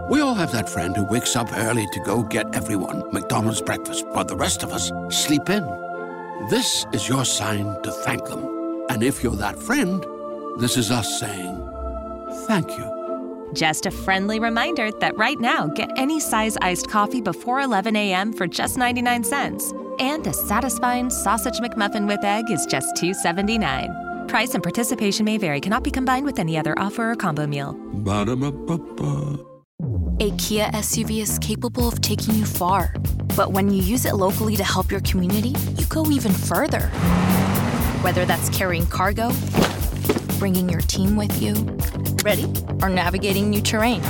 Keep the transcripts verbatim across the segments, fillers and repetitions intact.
We all have that friend who wakes up early to go get everyone McDonald's breakfast, while the rest of us sleep in. This is your sign to thank them. And if you're that friend, this is us saying thank you. Just a friendly reminder that right now, get any size iced coffee before eleven a.m. for just ninety-nine cents. And a satisfying sausage McMuffin with egg is just two seventy-nine. Price and participation may vary. Cannot be combined with any other offer or combo meal. Ba-da-ba-ba-ba. A Kia S U V is capable of taking you far. But when you use it locally to help your community, you go even further. Whether that's carrying cargo, bringing your team with you, ready, or navigating new terrain.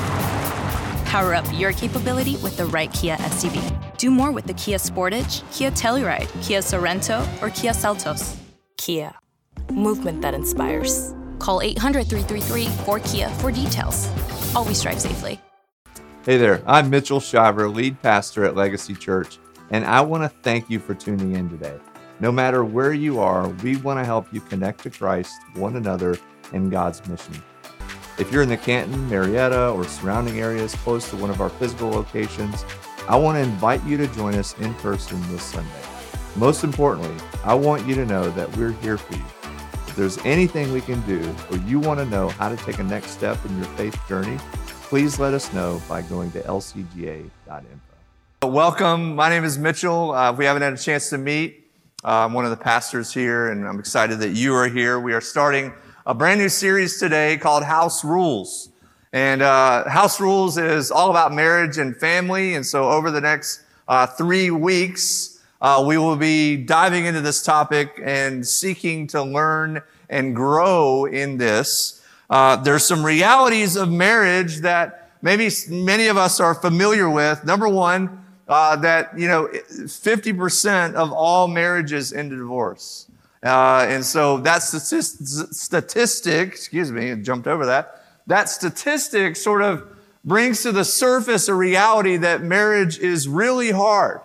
Power up your capability with the right Kia S U V. Do more with the Kia Sportage, Kia Telluride, Kia Sorento, or Kia Seltos. Kia. Movement that inspires. Call eight hundred, three three three, four Kia for details. Always drive safely. Hey there, I'm Mitchell Shiver, lead pastor at Legacy Church, and I want to thank you for tuning in today. No matter where you are, we want to help you connect to Christ, one another, and God's mission. If you're in the Canton, Marietta, or surrounding areas close to one of our physical locations, I want to invite you to join us in person this Sunday. Most importantly, I want you to know that we're here for you. If there's anything we can do, or you want to know how to take a next step in your faith journey, please let us know by going to L C G A dot info. Welcome. My name is Mitchell. Uh, if we haven't had a chance to meet, uh, I'm one of the pastors here, and I'm excited that you are here. We are starting a brand new series today called House Rules. And uh, House Rules is all about marriage and family. And so over the next uh, three weeks, uh, we will be diving into this topic and seeking to learn and grow in this. Uh, there's some realities of marriage that maybe many of us are familiar with. Number one, uh, that, you know, fifty percent of all marriages end in divorce. Uh, and so that statistic, statistic, excuse me, I jumped over that. That statistic sort of brings to the surface a reality that marriage is really hard.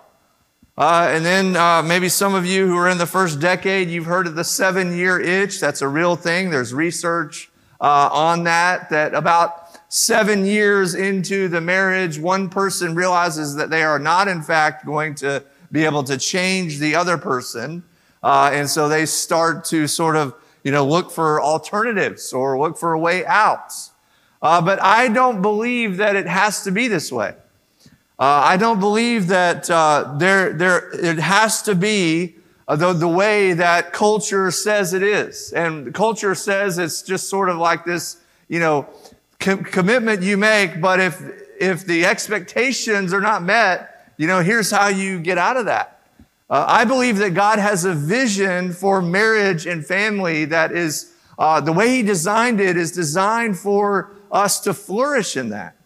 Uh, and then uh, maybe some of you who are in the first decade, you've heard of the seven-year itch. That's a real thing. There's research uh, on that, that about seven years into the marriage, one person realizes that they are not, in fact, going to be able to change the other person. Uh, and so they start to sort of, you know, look for alternatives or look for a way out. Uh, but I don't believe that it has to be this way. Uh, I don't believe that uh, there, there, it has to be uh, the, the way that culture says it is. And culture says it's just sort of like this, you know, com- commitment you make, but if, if the expectations are not met, you know, here's how you get out of that. Uh, I believe that God has a vision for marriage and family that is, uh, the way He designed it is designed for us to flourish in that.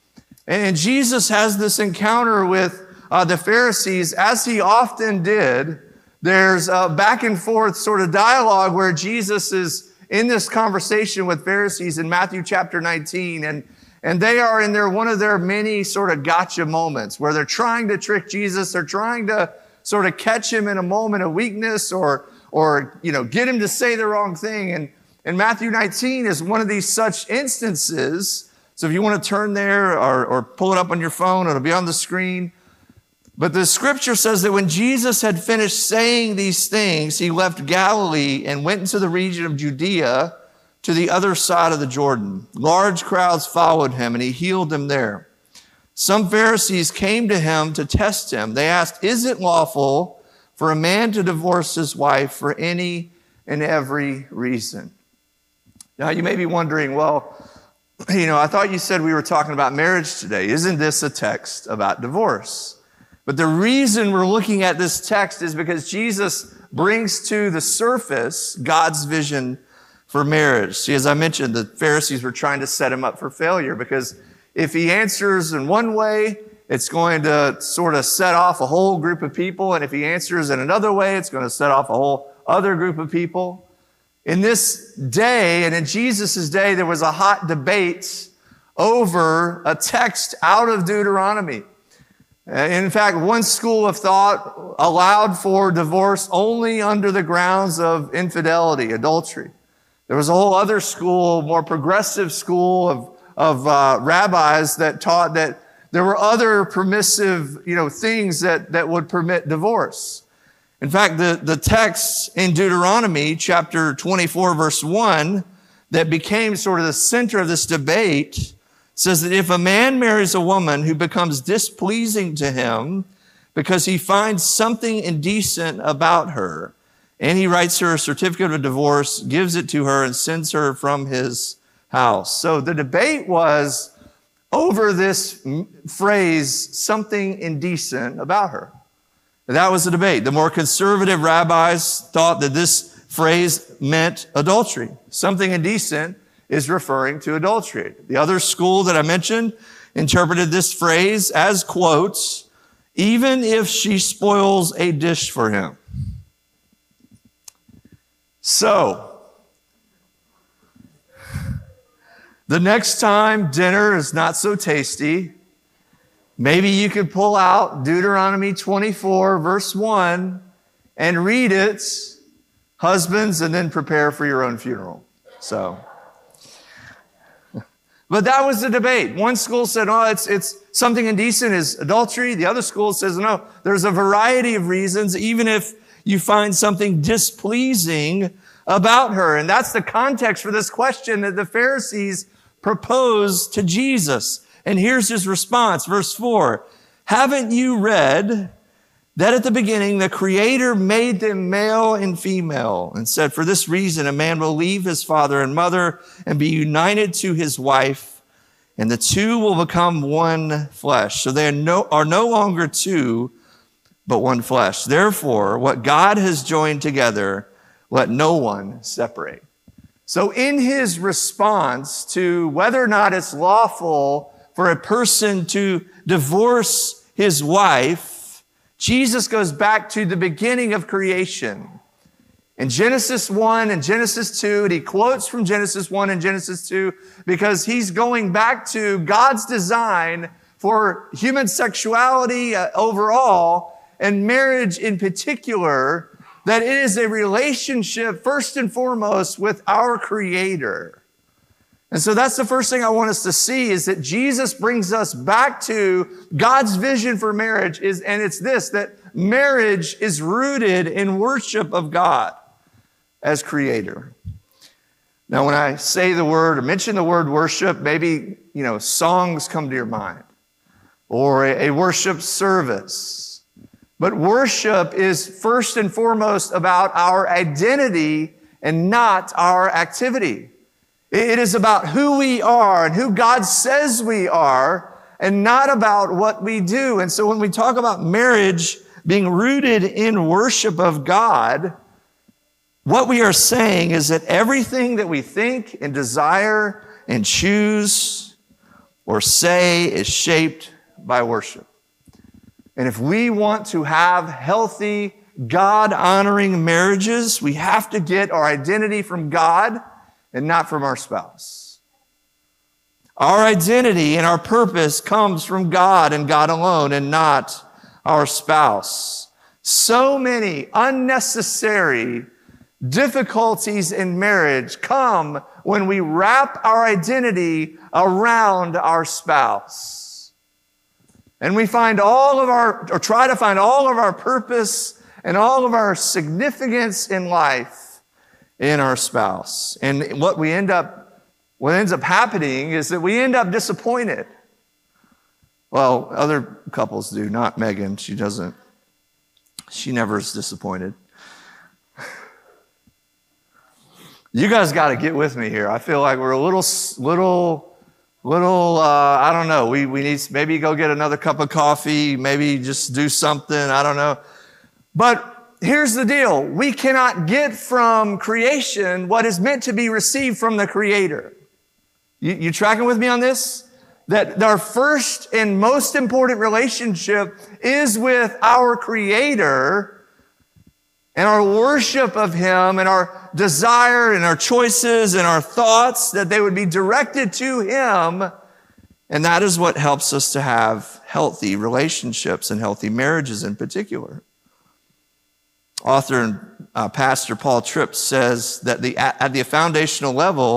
And Jesus has this encounter with uh, the Pharisees, as He often did. There's a back and forth sort of dialogue where Jesus is in this conversation with Pharisees in Matthew chapter nineteen. And, and they are in their, one of their many sort of gotcha moments where they're trying to trick Jesus. They're trying to sort of catch Him in a moment of weakness or, or, you know, get Him to say the wrong thing. And, and Matthew nineteen is one of these such instances. So if you want to turn there or, or pull it up on your phone, it'll be on the screen. But the scripture says that when Jesus had finished saying these things, He left Galilee and went into the region of Judea to the other side of the Jordan. Large crowds followed Him, and He healed them there. Some Pharisees came to Him to test Him. They asked, "Is it lawful for a man to divorce his wife for any and every reason?" Now, you may be wondering, well, you know, I thought you said we were talking about marriage today. Isn't this a text about divorce? But the reason we're looking at this text is because Jesus brings to the surface God's vision for marriage. See, as I mentioned, the Pharisees were trying to set Him up for failure because if He answers in one way, it's going to sort of set off a whole group of people. And if He answers in another way, it's going to set off a whole other group of people. In this day, and in Jesus' day, there was a hot debate over a text out of Deuteronomy. In fact, one school of thought allowed for divorce only under the grounds of infidelity, adultery. There was a whole other school, more progressive school of, of uh, rabbis that taught that there were other permissive, you know, things that, that would permit divorce. In fact, the, the text in Deuteronomy chapter twenty-four, verse one, that became sort of the center of this debate says that if a man marries a woman who becomes displeasing to him because he finds something indecent about her, and he writes her a certificate of divorce, gives it to her, and sends her from his house. So the debate was over this phrase, something indecent about her. That was the debate. The more conservative rabbis thought that this phrase meant adultery. Something indecent is referring to adultery. The other school that I mentioned interpreted this phrase as, quotes, even if she spoils a dish for him. So, the next time dinner is not so tasty, maybe you could pull out Deuteronomy twenty-four, verse one, and read it, husbands, and then prepare for your own funeral. So, but that was the debate. One school said, oh, it's, it's something indecent is adultery. The other school says, no, there's a variety of reasons, even if you find something displeasing about her. And that's the context for this question that the Pharisees proposed to Jesus. And here's his response, verse four. Haven't you read that at the beginning the Creator made them male and female and said, for this reason a man will leave his father and mother and be united to his wife, and the two will become one flesh. So they are no, are no longer two, but one flesh. Therefore, what God has joined together, let no one separate. So in his response to whether or not it's lawful for a person to divorce his wife, Jesus goes back to the beginning of creation. In Genesis one and Genesis two, and he quotes from Genesis one and Genesis two because he's going back to God's design for human sexuality uh, overall, and marriage in particular, that it is a relationship first and foremost with our Creator. And so that's the first thing I want us to see, is that Jesus brings us back to God's vision for marriage, is, and it's this, that marriage is rooted in worship of God as Creator. Now, when I say the word or mention the word worship, maybe, you know, songs come to your mind, or a, a worship service. But worship is first and foremost about our identity and not our activity. It is about who we are and who God says we are, and not about what we do. And so when we talk about marriage being rooted in worship of God, what we are saying is that everything that we think and desire and choose or say is shaped by worship. And if we want to have healthy, God-honoring marriages, we have to get our identity from God and not from our spouse. Our identity and our purpose comes from God and God alone, and not our spouse. So many unnecessary difficulties in marriage come when we wrap our identity around our spouse. And we find all of our, or try to find all of our purpose and all of our significance in life in our spouse. And what we end up, what ends up happening is that we end up disappointed. Well, other couples do, not Megan. She doesn't, she never is disappointed. You guys got to get with me here. I feel like we're a little, little, little, uh, I don't know. We, we need, maybe go get another cup of coffee, maybe just do something. I don't know. But here's the deal. We cannot get from creation what is meant to be received from the Creator. You, you tracking with me on this? That our first and most important relationship is with our Creator, and our worship of Him and our desire and our choices and our thoughts, that they would be directed to Him. And that is what helps us to have healthy relationships and healthy marriages in particular. Author and uh, pastor Paul Tripp says that the, at the foundational level,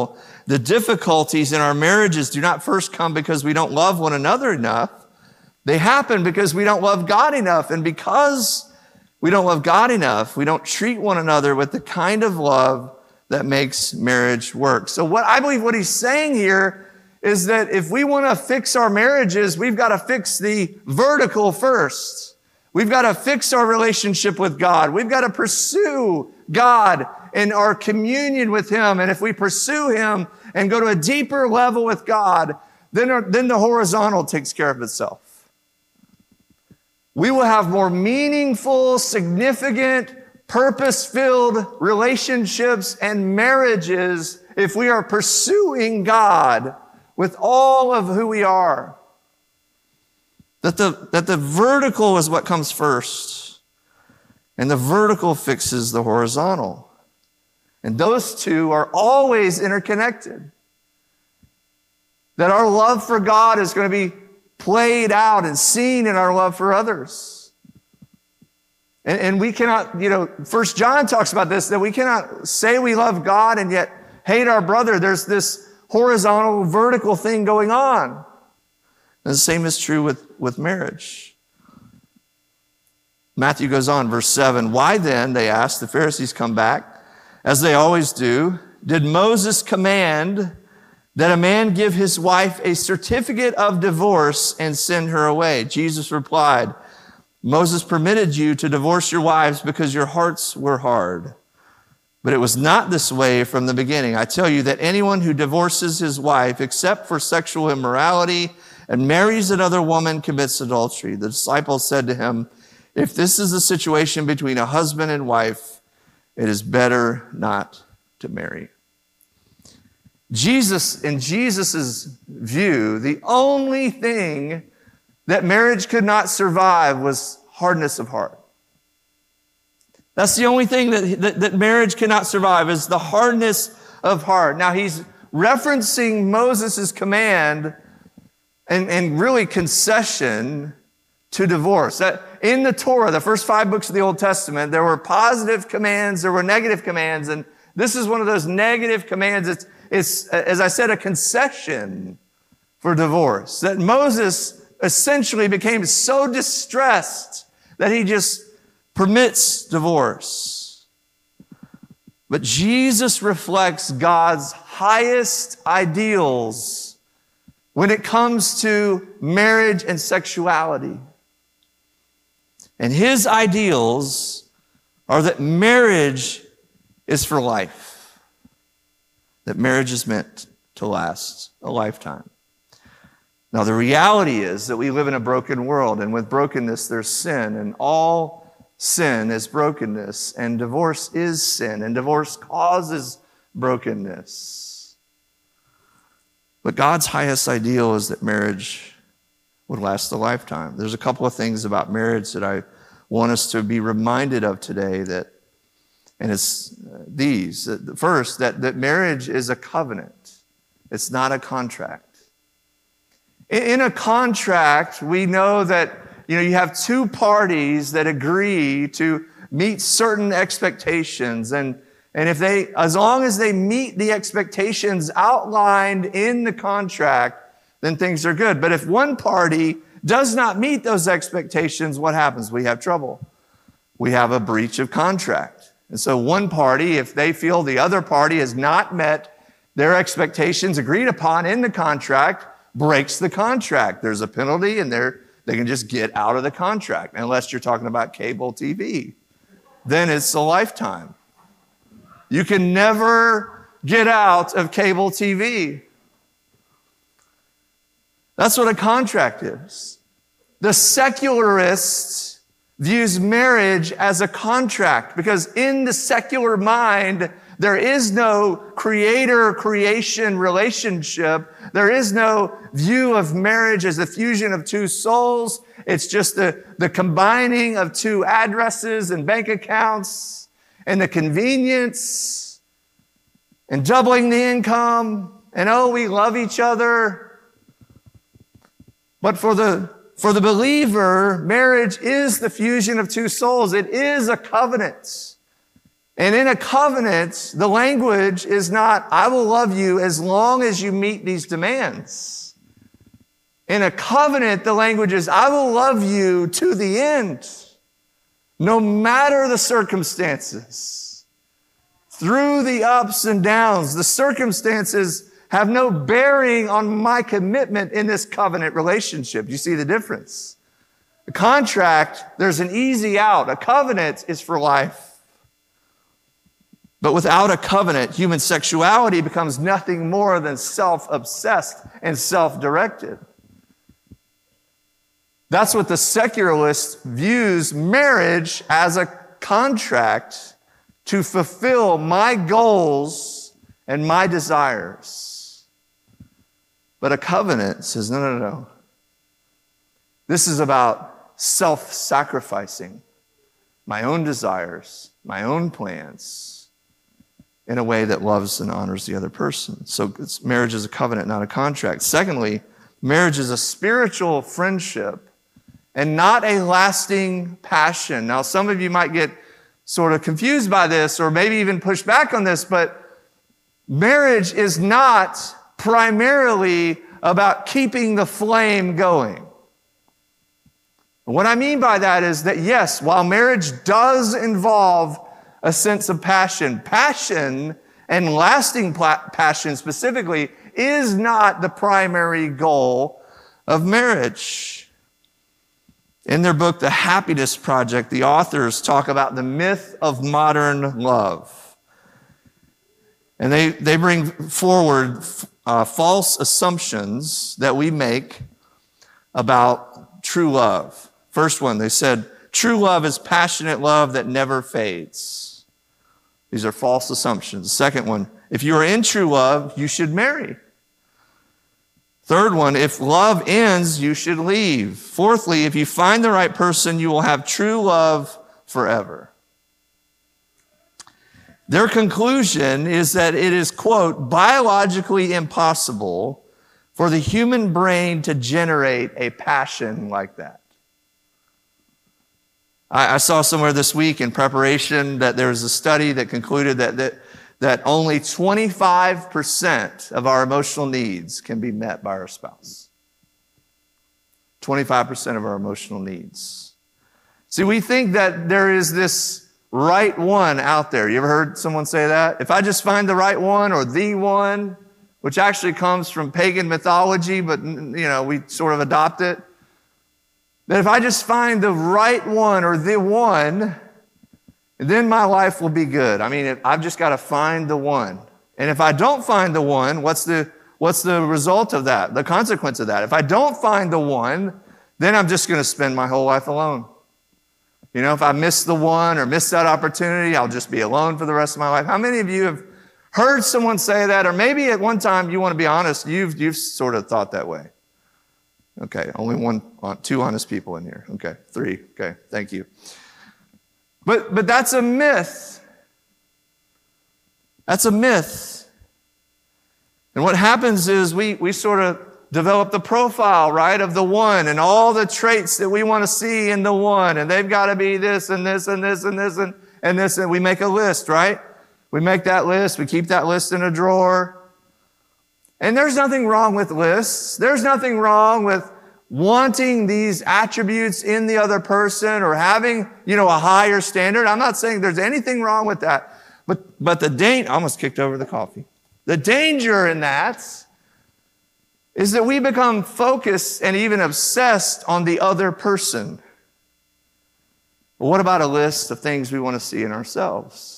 the difficulties in our marriages do not first come because we don't love one another enough. They happen because we don't love God enough. And because we don't love God enough, we don't treat one another with the kind of love that makes marriage work. So what I believe what he's saying here is that if we want to fix our marriages, we've got to fix the vertical first. We've got to fix our relationship with God. We've got to pursue God in our communion with him. And if we pursue him and go to a deeper level with God, then, our, then the horizontal takes care of itself. We will have more meaningful, significant, purpose-filled relationships and marriages if we are pursuing God with all of who we are. That the, that the vertical is what comes first, and the vertical fixes the horizontal. And those two are always interconnected. That our love for God is going to be played out and seen in our love for others. And, and we cannot, you know, First John talks about this, that we cannot say we love God and yet hate our brother. There's this horizontal, vertical thing going on. And the same is true with, with marriage. Matthew goes on, verse seven. Why then, they asked, the Pharisees come back, as they always do, did Moses command that a man give his wife a certificate of divorce and send her away? Jesus replied, Moses permitted you to divorce your wives because your hearts were hard. But it was not this way from the beginning. I tell you that anyone who divorces his wife except for sexual immorality and marries another woman commits adultery. The disciples said to him, if this is the situation between a husband and wife, it is better not to marry. Jesus, in Jesus' view, the only thing that marriage could not survive was hardness of heart. That's the only thing that, that, that marriage cannot survive is the hardness of heart. Now, he's referencing Moses' command and, and really concession to divorce. That in the Torah, the first five books of the Old Testament, there were positive commands, there were negative commands, and this is one of those negative commands. It's, it's as I said, a concession for divorce. That Moses essentially became so distressed that he just permits divorce. But Jesus reflects God's highest ideals when it comes to marriage and sexuality. And his ideals are that marriage is for life, that marriage is meant to last a lifetime. Now, the reality is that we live in a broken world, and with brokenness, there's sin, and all sin is brokenness, and divorce is sin, and divorce causes brokenness. But God's highest ideal is that marriage would last a lifetime. There's a couple of things about marriage that I want us to be reminded of today, that, and it's these. First, that, that marriage is a covenant. It's not a contract. In a contract, we know that, you know, you have two parties that agree to meet certain expectations. And, and if they, as long as they meet the expectations outlined in the contract, then things are good. But if one party does not meet those expectations, what happens? We have trouble. We have a breach of contract. And so one party, if they feel the other party has not met their expectations agreed upon in the contract, breaks the contract. There's a penalty, and they're, they can just get out of the contract, unless you're talking about cable T V. Then it's a lifetime. You can never get out of cable T V. That's what a contract is. The secularist views marriage as a contract because in the secular mind, there is no creator-creation relationship. There is no view of marriage as a fusion of two souls. It's just the, the combining of two addresses and bank accounts and the convenience and doubling the income. And oh, we love each other. But for the, for the believer, marriage is the fusion of two souls. It is a covenant. And in a covenant, the language is not, I will love you as long as you meet these demands. In a covenant, the language is, I will love you to the end, no matter the circumstances. Through the ups and downs, the circumstances have no bearing on my commitment in this covenant relationship. You see the difference? A contract, there's an easy out. A covenant is for life. But without a covenant, human sexuality becomes nothing more than self-obsessed and self-directed. That's what the secularist views marriage as, a contract to fulfill my goals and my desires. But a covenant says, no, no, no. This is about self-sacrificing my own desires, my own plans, in a way that loves and honors the other person. So it's, marriage is a covenant, not a contract. Secondly, marriage is a spiritual friendship and not a lasting passion. Now, some of you might get sort of confused by this or maybe even push back on this, but marriage is not primarily about keeping the flame going. What I mean by that is that, yes, while marriage does involve a sense of passion, passion and lasting passion specifically is not the primary goal of marriage. In their book, The Happiness Project, the authors talk about the myth of modern love. And they, they bring forward uh, false assumptions that we make about true love. First one, they said, true love is passionate love that never fades. These are false assumptions. Second one, if you are in true love, you should marry. Third one, if love ends, you should leave. Fourthly, if you find the right person, you will have true love forever. Their conclusion is that it is, quote, biologically impossible for the human brain to generate a passion like that. I saw somewhere this week in preparation that there was a study that concluded that, that, that only twenty-five percent of our emotional needs can be met by our spouse. twenty-five percent of our emotional needs. See, we think that there is this right one out there. You ever heard someone say that? If I just find the right one or the one, which actually comes from pagan mythology, but you know, we sort of adopt it. That if I just find the right one or the one, then my life will be good. I mean, I've just got to find the one. And if I don't find the one, what's the, what's the result of that? The consequence of that? If I don't find the one, then I'm just going to spend my whole life alone. You know, if I miss the one or miss that opportunity, I'll just be alone for the rest of my life. How many of you have heard someone say that? Or maybe at one time, you want to be honest, you've, you've sort of thought that way. Okay, only one, two honest people in here. Okay, three. Okay, thank you. But, but that's a myth. That's a myth. And what happens is we, we sort of develop the profile, right, of the one and all the traits that we want to see in the one. And they've got to be this and this and this and this and, and this. And we make a list, right? We make that list. We keep that list in a drawer. And there's nothing wrong with lists. There's nothing wrong with wanting these attributes in the other person or having, you know, a higher standard. I'm not saying there's anything wrong with that. But, but the danger, I almost kicked over the coffee. The danger in that is that we become focused and even obsessed on the other person. But what about a list of things we want to see in ourselves?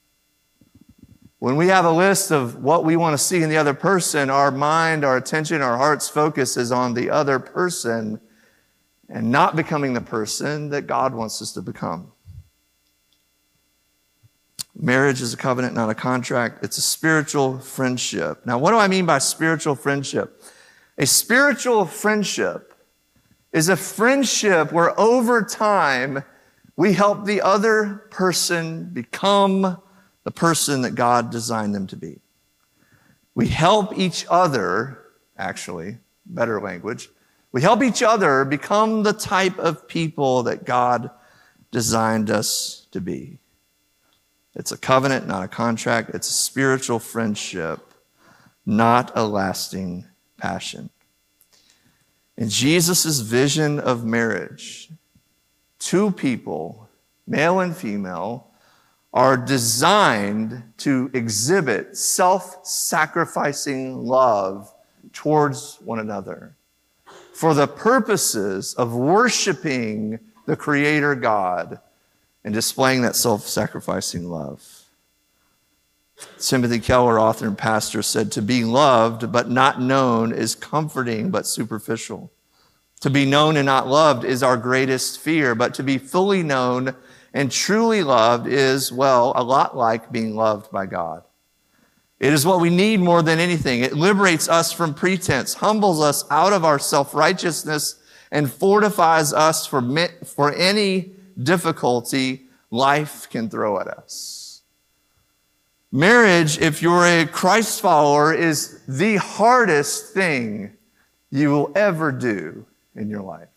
When we have a list of what we want to see in the other person, our mind, our attention, our heart's focus is on the other person and not becoming the person that God wants us to become. Marriage is a covenant, not a contract. It's a spiritual friendship. Now, what do I mean by spiritual friendship? A spiritual friendship is a friendship where over time we help the other person become the person that God designed them to be. We help each other, actually, better language, we help each other become the type of people that God designed us to be. It's a covenant, not a contract. It's a spiritual friendship, not a lasting passion. In Jesus' vision of marriage, two people, male and female, are designed to exhibit self-sacrificing love towards one another for the purposes of worshiping the Creator God and displaying that self-sacrificing love. Timothy Keller, author and pastor, said, "To be loved but not known is comforting but superficial. To be known and not loved is our greatest fear, but to be fully known and truly loved is, well, a lot like being loved by God. It is what we need more than anything. It liberates us from pretense, humbles us out of our self-righteousness, and fortifies us for, for any difficulty life can throw at us." Marriage, if you're a Christ follower, is the hardest thing you will ever do in your life.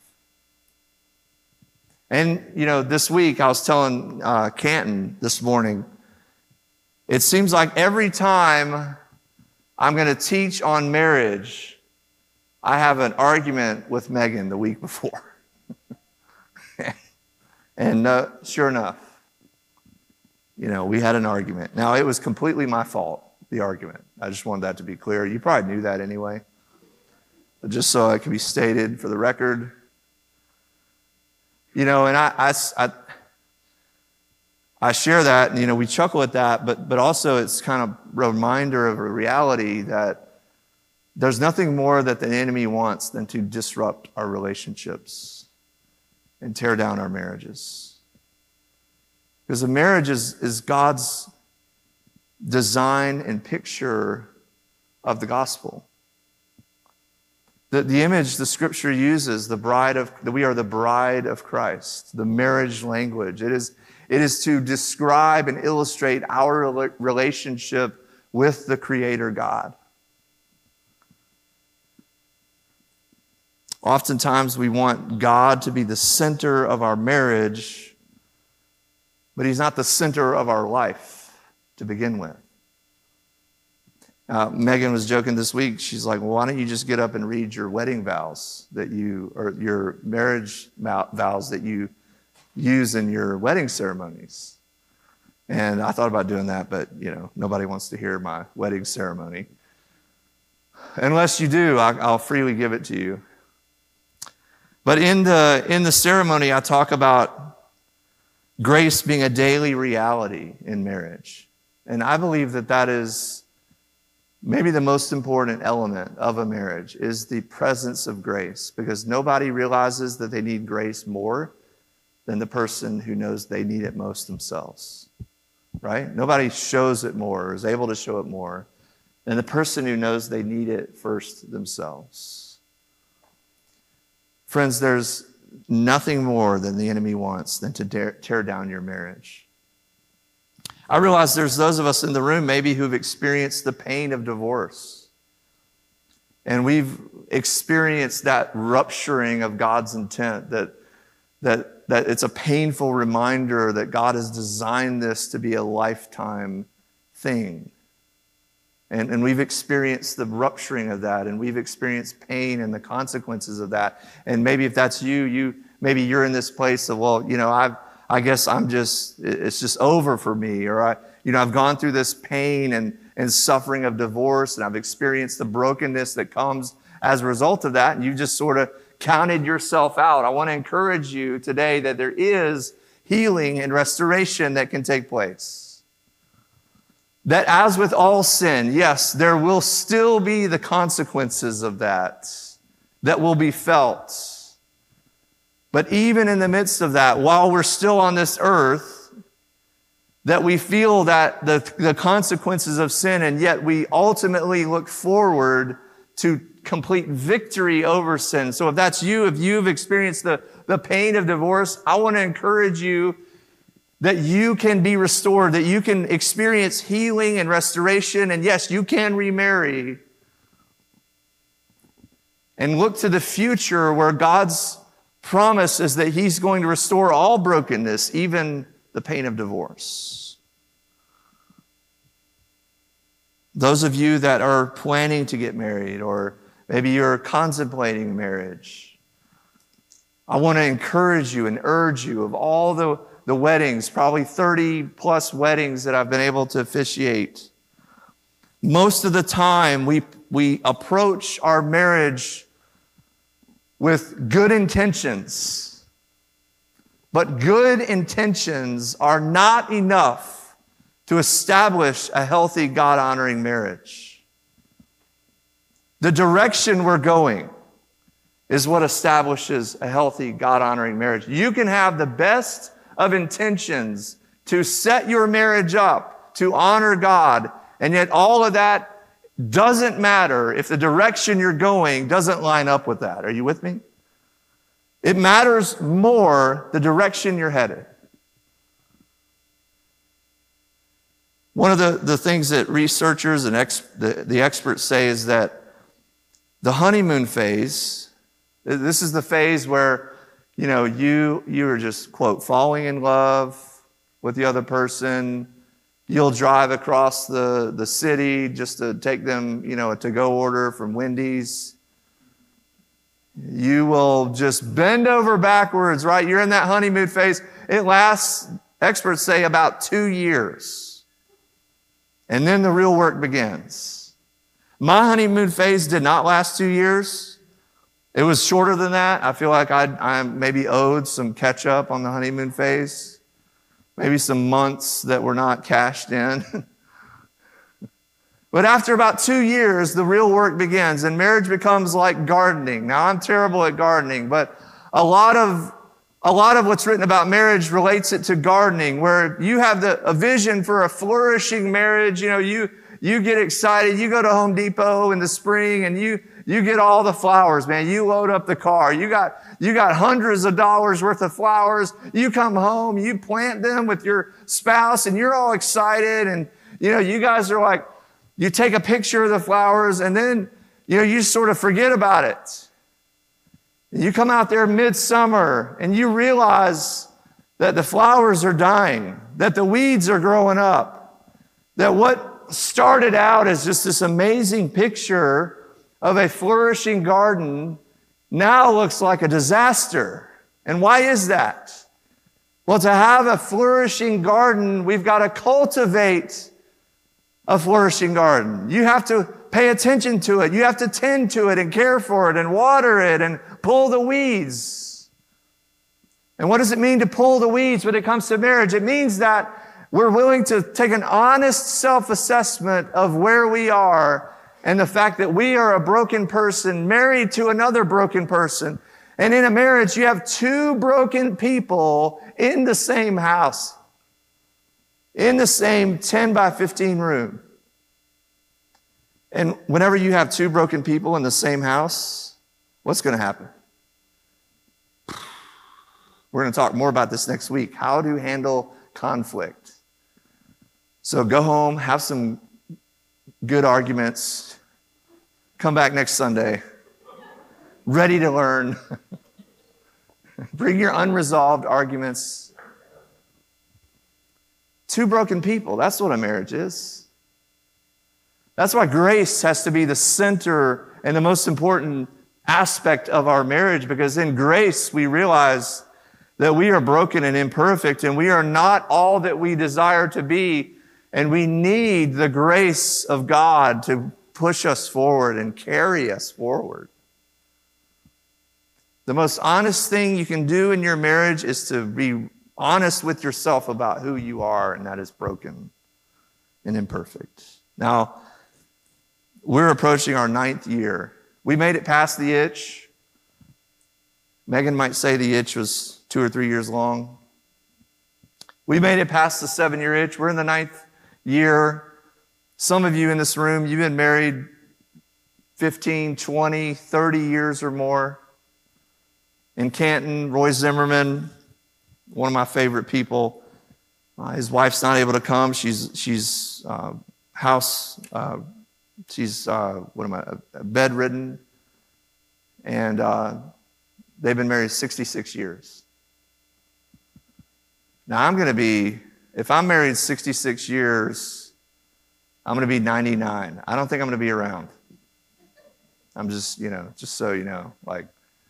And, you know, this week I was telling uh, Canton this morning, it seems like every time I'm going to teach on marriage, I have an argument with Megan the week before. And uh, sure enough, you know, we had an argument. Now, it was completely my fault, the argument. I just wanted that to be clear. You probably knew that anyway. But just so it can be stated for the record. You know, and I, I, I, I share that, and, you know, we chuckle at that, but, but also it's kind of a reminder of a reality that there's nothing more that the enemy wants than to disrupt our relationships and tear down our marriages. Because a marriage is, is God's design and picture of the gospel. The, the image the scripture uses, the bride of, that we are the bride of Christ, the marriage language. It is, it is to describe and illustrate our relationship with the Creator God. Oftentimes we want God to be the center of our marriage, but He's not the center of our life to begin with. Uh, Megan was joking this week. She's like, well, why don't you just get up and read your wedding vows that you, or your marriage vows that you use in your wedding ceremonies? And I thought about doing that, but, you know, nobody wants to hear my wedding ceremony. Unless you do, I, I'll freely give it to you. But in the, in the ceremony, I talk about grace being a daily reality in marriage. And I believe that that is maybe the most important element of a marriage, is the presence of grace, because nobody realizes that they need grace more than the person who knows they need it most themselves, right? Nobody shows it more or is able to show it more than the person who knows they need it first themselves. Friends, there's nothing more than the enemy wants than to dare, tear down your marriage. I realize there's those of us in the room maybe who've experienced the pain of divorce. And we've experienced that rupturing of God's intent, that, that, that it's a painful reminder that God has designed this to be a lifetime thing. And, and we've experienced the rupturing of that, and we've experienced pain and the consequences of that. And maybe if that's you, you maybe you're in this place of, well, you know, I've I guess I'm just, it's just over for me. Or, I, you know, I've gone through this pain and, and suffering of divorce, and I've experienced the brokenness that comes as a result of that, and you've just sort of counted yourself out. I want to encourage you today that there is healing and restoration that can take place. That as with all sin, yes, there will still be the consequences of that that will be felt. But even in the midst of that, while we're still on this earth, that we feel that the, the consequences of sin, and yet we ultimately look forward to complete victory over sin. So if that's you, if you've experienced the, the pain of divorce, I want to encourage you that you can be restored, that you can experience healing and restoration, and yes, you can remarry. And look to the future where God's promise is that He's going to restore all brokenness, even the pain of divorce. those of you that are planning to get married, or maybe you're contemplating marriage, I want to encourage you and urge you, of all the, the weddings, probably thirty plus weddings that I've been able to officiate, most of the time we, we approach our marriage with good intentions. But good intentions are not enough to establish a healthy, God-honoring marriage. The direction we're going is what establishes a healthy, God-honoring marriage. You can have the best of intentions to set your marriage up, to honor God, and yet all of that doesn't matter if the direction you're going doesn't line up with that. Are you with me? It matters more the direction you're headed. One of the, the things that researchers and ex, the, the experts say is that the honeymoon phase, this is the phase where, you know, you, you are just, quote, falling in love with the other person. You'll drive across the, the city just to take them, you know, a to-go order from Wendy's. You will just bend over backwards, right? You're in that honeymoon phase. It lasts, experts say, about two years. And then the real work begins. My honeymoon phase did not last two years. It was shorter than that. I feel like I'd, I maybe owed some catch up on the honeymoon phase. Maybe some months that were not cashed in. But after about two years, the real work begins, and marriage becomes like gardening. Now, I'm terrible at gardening, but a lot of a lot of what's written about marriage relates it to gardening, where you have the, a vision for a flourishing marriage. You know, you you get excited. You go to Home Depot in the spring, and you you get all the flowers, man. You load up the car. You got you got hundreds of dollars worth of flowers. You come home, you plant them with your spouse, and you're all excited. And you know, you guys are like, you take a picture of the flowers, and then, you know, you sort of forget about it. You come out there midsummer, and you realize that the flowers are dying, that the weeds are growing up, that what started out as just this amazing picture of a flourishing garden now looks like a disaster. And why is that? Well, to have a flourishing garden, we've got to cultivate a flourishing garden. You have to pay attention to it. You have to tend to it and care for it and water it and pull the weeds. And what does it mean to pull the weeds when it comes to marriage? It means that we're willing to take an honest self-assessment of where we are and the fact that we are a broken person married to another broken person. And in a marriage, you have two broken people in the same house, in the same ten by fifteen room. And whenever you have two broken people in the same house, what's going to happen? We're going to talk more about this next week, how to handle conflict. So go home, have some good arguments, come back next Sunday, ready to learn. Bring your unresolved arguments. Two broken people, that's what a marriage is. That's why grace has to be the center and the most important aspect of our marriage, because in grace we realize that we are broken and imperfect, and we are not all that we desire to be, and we need the grace of God to push us forward and carry us forward. The most honest thing you can do in your marriage is to be honest with yourself about who you are, and that is broken and imperfect. Now, we're approaching our ninth year. We made it past the itch. Megan might say the itch was two or three years long. We made it past the seven-year itch. We're in the ninth year. Some of you in this room, you've been married fifteen, twenty, thirty years or more. In Canton, Roy Zimmerman, one of my favorite people. Uh, his wife's not able to come. She's she's uh, house. Uh, she's uh, what am I? Uh, bedridden, and uh, they've been married sixty-six years. Now I'm going to be. If I'm married sixty-six years, I'm going to be ninety-nine. I don't think I'm going to be around. I'm just, you know, just so you know, like,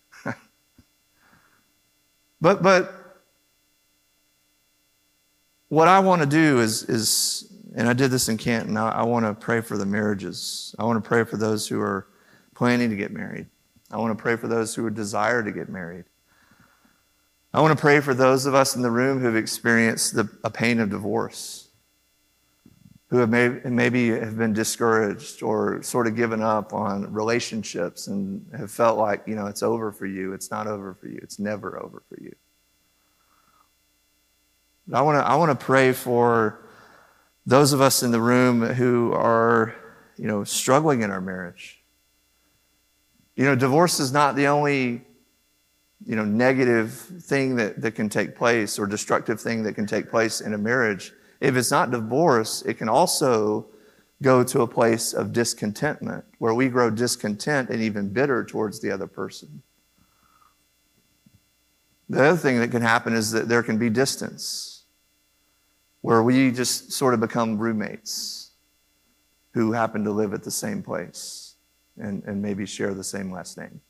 but, but what I want to do is, is, and I did this in Canton, I, I want to pray for the marriages. I want to pray for those who are planning to get married. I want to pray for those who desire to get married. I want to pray for those of us in the room who have experienced the, a pain of divorce, who have maybe, maybe have been discouraged or sort of given up on relationships and have felt like, you know, it's over for you. It's not over for you. It's never over for you. I want to I want to pray for those of us in the room who are, you know, struggling in our marriage. You know, divorce is not the only, you know, negative thing that, that can take place or destructive thing that can take place in a marriage. If it's not divorce, it can also go to a place of discontentment, where we grow discontent and even bitter towards the other person. The other thing that can happen is that there can be distance, where we just sort of become roommates who happen to live at the same place and, and maybe share the same last name.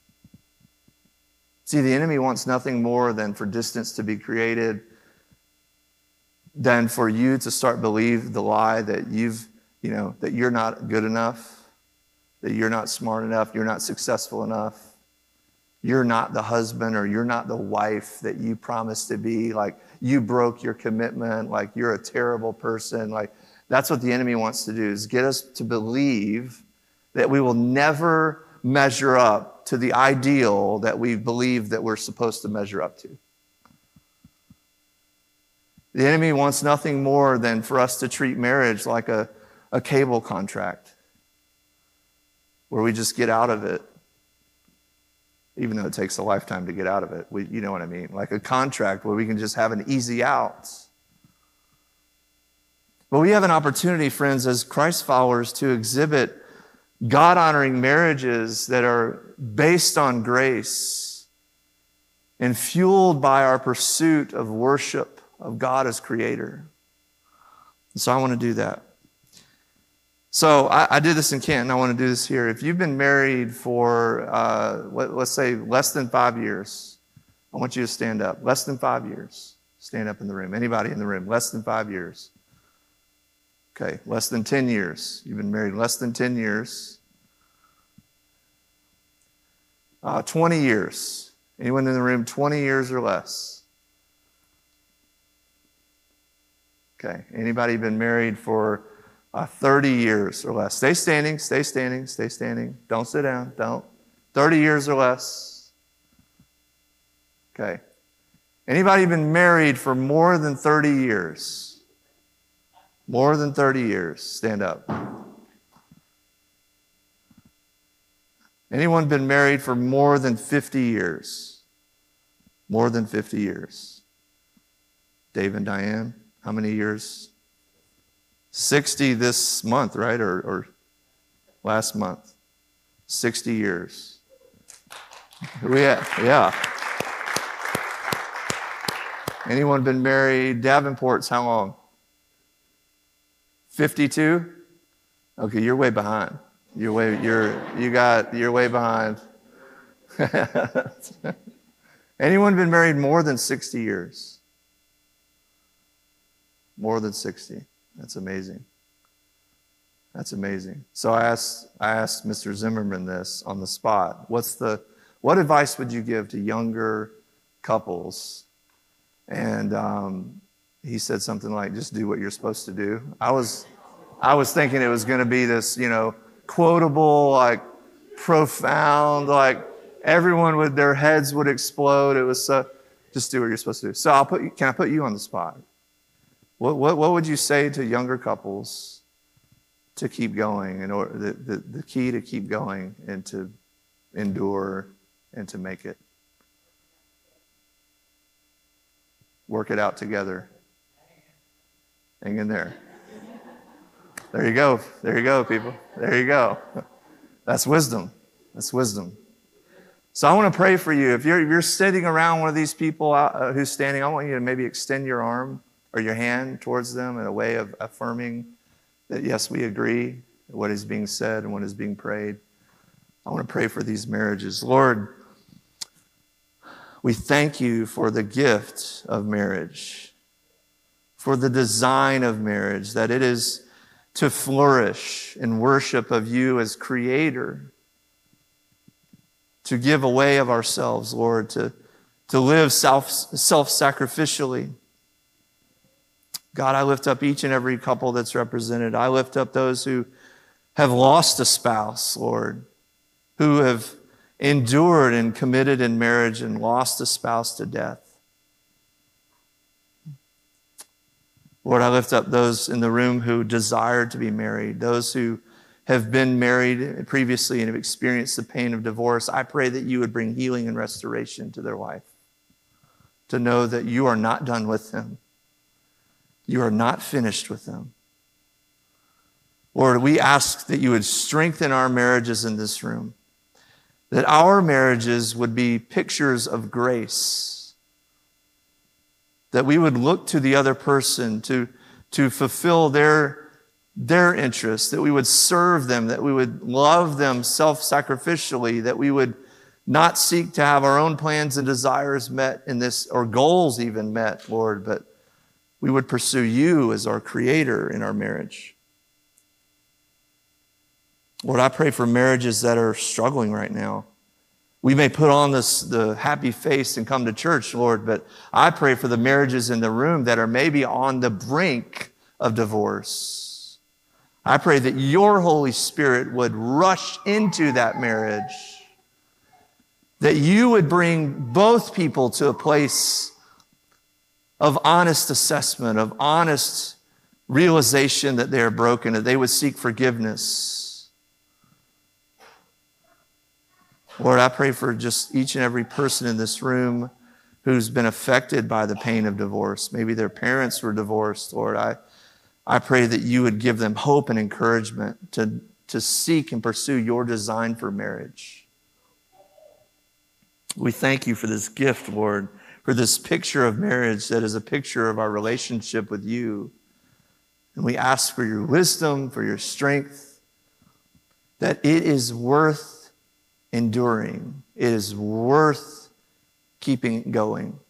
See, the enemy wants nothing more than for distance to be created, than for you to start believe the lie that you've, you know, that you're not good enough, that you're not smart enough, you're not successful enough, you're not the husband or you're not the wife that you promised to be, like you broke your commitment, like you're a terrible person. Like that's what the enemy wants to do, is get us to believe that we will never measure up to the ideal that we believe that we're supposed to measure up to. The enemy wants nothing more than for us to treat marriage like a, a cable contract, where we just get out of it, even though it takes a lifetime to get out of it. We, you know what I mean? Like a contract where we can just have an easy out. But we have an opportunity, friends, as Christ followers, to exhibit God-honoring marriages that are based on grace and fueled by our pursuit of worship of God as creator. And so I want to do that. So I, I did this in Canton. I want to do this here. If you've been married for, uh, let, let's say, less than five years, I want you to stand up. Less than five years. Stand up in the room. Anybody in the room? Less than five years. Okay, less than ten years. You've been married less than ten years. Uh, twenty years. Anyone in the room twenty years or less? Okay, anybody been married for uh, thirty years or less? Stay standing, stay standing, stay standing. Don't sit down, don't. thirty years or less. Okay. Anybody been married for more than thirty years? More than thirty years. Stand up. Anyone been married for more than fifty years? More than fifty years. Dave and Diane? How many years? sixty this month, right? Or, or last month. sixty years. We have, yeah. Anyone been married? Davenport's how long? fifty-two? Okay, you're way behind. You're way, you're, you got, you're way behind. Anyone been married more than sixty years? More than sixty. That's amazing. That's amazing. So I asked, I asked Mister Zimmerman this on the spot. What's the, what advice would you give to younger couples? And um, he said something like, just do what you're supposed to do. I was, I was thinking it was going to be this, you know, quotable, like profound, like everyone would, their heads would explode. It was so, just do what you're supposed to do. So I'll put you, can I put you on the spot? What, what, what would you say to younger couples to keep going, in order, the, the, the key to keep going and to endure and to make it? Work it out together. Hang in there. There you go. There you go, people. There you go. That's wisdom. That's wisdom. So I want to pray for you. If you're, if you're sitting around one of these people uh, who's standing, I want you to maybe extend your arm or your hand towards them in a way of affirming that yes, we agree with what is being said and what is being prayed. I want to pray for these marriages. Lord, we thank you for the gift of marriage, for the design of marriage, that it is to flourish in worship of you as creator, to give away of ourselves, Lord, to, to live self, self-sacrificially. God, I lift up each and every couple that's represented. I lift up those who have lost a spouse, Lord, who have endured and committed in marriage and lost a spouse to death. Lord, I lift up those in the room who desire to be married, those who have been married previously and have experienced the pain of divorce. I pray that you would bring healing and restoration to their life, to know that you are not done with them. You are not finished with them. Lord, we ask that you would strengthen our marriages in this room, that our marriages would be pictures of grace, that we would look to the other person to, to fulfill their, their interests, that we would serve them, that we would love them self-sacrificially, that we would not seek to have our own plans and desires met in this, or goals even met, Lord, but we would pursue you as our creator in our marriage. Lord, I pray for marriages that are struggling right now. We may put on this the happy face and come to church, Lord, but I pray for the marriages in the room that are maybe on the brink of divorce. I pray that your Holy Spirit would rush into that marriage, that you would bring both people to a place of honest assessment, of honest realization that they are broken, that they would seek forgiveness. Lord, I pray for just each and every person in this room who's been affected by the pain of divorce. Maybe their parents were divorced, Lord. I, I pray that you would give them hope and encouragement to, to seek and pursue your design for marriage. We thank you for this gift, Lord, for this picture of marriage that is a picture of our relationship with you. And we ask for your wisdom, for your strength, that it is worth enduring. It is worth keeping it going.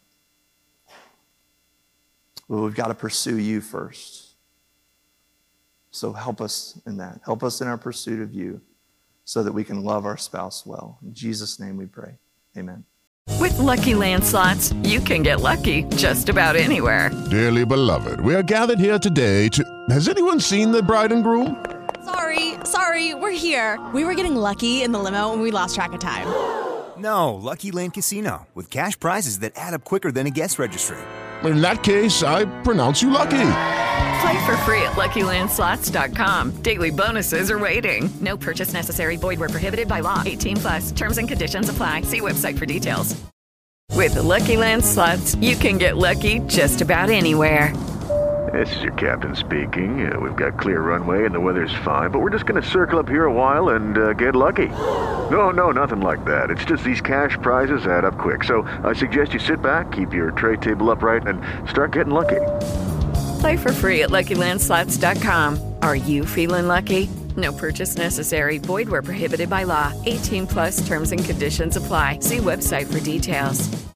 Well, we've got to pursue you first. So help us in that. Help us in our pursuit of you so that we can love our spouse well. In Jesus' name we pray. Amen. With Lucky Land Slots, you can get lucky just about anywhere. Dearly beloved, we are gathered here today to... Has anyone seen the bride and groom? Sorry, sorry, we're here. We were getting lucky in the limo and we lost track of time. No, Lucky Land Casino, with cash prizes that add up quicker than a guest registry. In that case, I pronounce you lucky. Play for free at Lucky Land Slots dot com. Daily bonuses are waiting. No purchase necessary. Void where prohibited by law. eighteen plus. Terms and conditions apply. See website for details. With the Lucky Land Slots, you can get lucky just about anywhere. This is your captain speaking. Uh, we've got clear runway and the weather's fine, but we're just going to circle up here a while and uh, get lucky. No, no, nothing like that. It's just these cash prizes add up quick. So I suggest you sit back, keep your tray table upright, and start getting lucky. Play for free at Lucky Land Slots dot com. Are you feeling lucky? No purchase necessary. Void where prohibited by law. eighteen plus terms and conditions apply. See website for details.